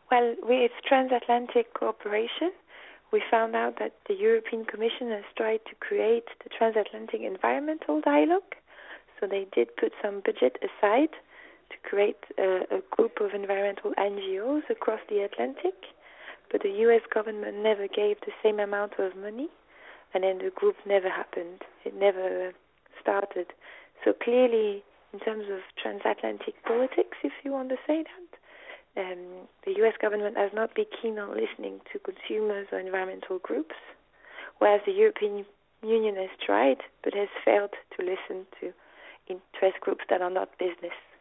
Well, with transatlantic cooperation, we found out that the European Commission has tried to create the transatlantic environmental dialogue. So they did put some budget aside to create a group of environmental NGOs across the Atlantic, but the US government never gave the same amount of money, and then the group never happened. It never started. So clearly, in terms of transatlantic politics, if you want to say that, the US government has not been keen on listening to consumers or environmental groups, whereas the European Union has tried, but has failed to listen to interest groups that are not business.